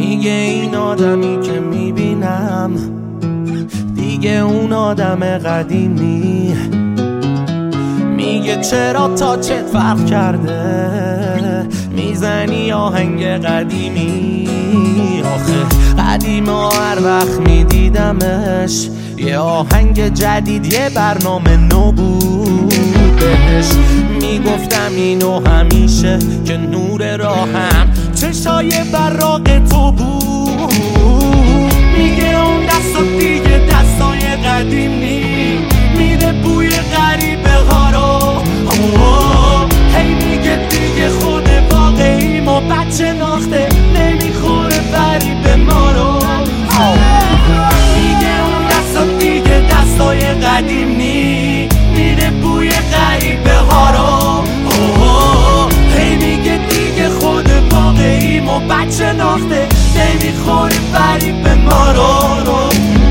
میگه این آدمی که میبینم دیگه اون آدم قدیمی. میگه چرا تاچت فرق کرده، میزنی آهنگ قدیمی. آخه قدیم هر وقت میدیدمش یه آهنگ جدید یه برنامه نو بود بهش. میگفتم اینو همیشه که نور راهم چشای براق تو بود. میگه اون دستا دیگه دستای قدیمی، میره بوی غریبه ها رو. هی میگه دیگه خود واقعی ما بچه ناخته نمیخوره غریبه ما رو. میگه اون دستا دیگه دستای قدیمی، میره بوی غریبه ها رو. هی میگه دیگه خود واقعی ما بچه ناخته نمیخوره غریبه ما رو.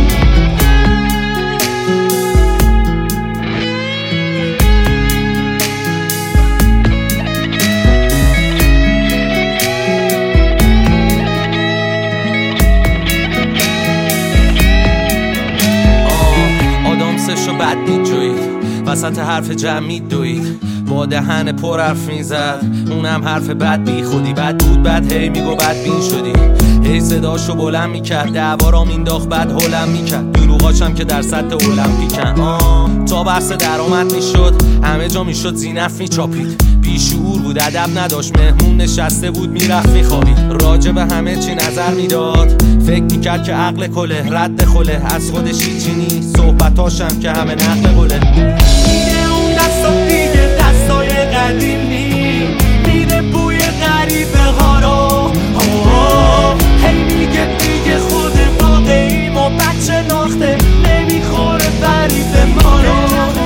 بعد دیجوید وسط حرف جمعی دوید، با دهن پر حرف میزد اونم حرف بد بی خودی. بد بود بد هی میگو بد بین شدی، هی صداشو بلند میکرد دعوا مینداخت بعد هلم میکرد. دروغاشم که در سطح المپیکن. تا بحث درآمد میشد همه جا میشد زینف میچاپید. بیشعور بود ادب نداشت، مهمون نشسته بود میرفت میخوابید. راجع به همه چی نظر میداد، فکر میکرد که عقل کله رد خله. از خودش هیچی نیست، صحبتاشم که همه نقل قله. میگه اون دستا دیگه دستای قدیمی، میره بوی غریبه ها رو. هی میگه دیگه خود واقعی ما بچه ناخته نمیخوره غریبه ما رو.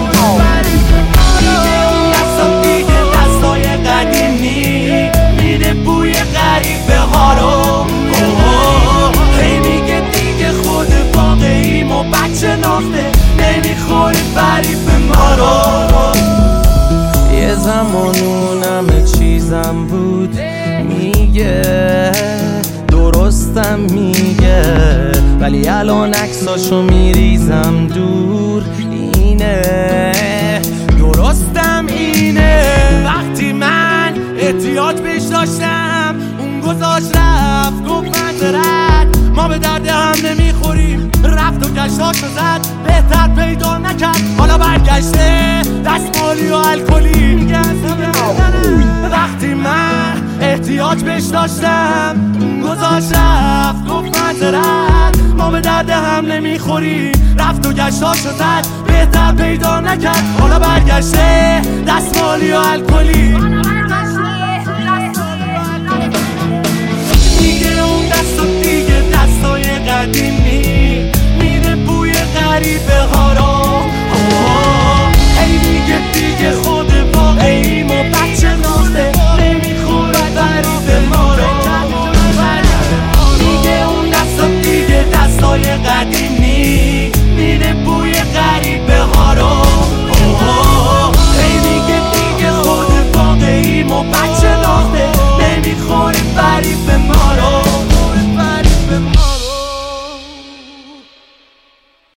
میگه اون دستا دیگه دستای قدیمی، میره بوی غریبه ها رو. هی میگه دیگه خود واقعی ما بچه ناخته نمیخوره غریبه ما رو. یه زمان اونم چیزم بود، میگه درستم میگه، ولی الان عکساشو میریزم دور. اینه درستم اینه، وقتی من احتیاج بهش داشتم اون گذاشت رفت گفت منظرت ما به درد هم نمیخوریم. رفت و گشتاشو زد بهتر پیدا نکرد، حالا برگشته دستمالی و الکلی. میگه وقتی من احتیاج بهش داشتم گذاشت رفت گفت منظرت ما به درد هم نمیخوریم. رفت و گشتاشو زد بهتر پیدا نکرد، حالا برگشته دستمالی و الکلی.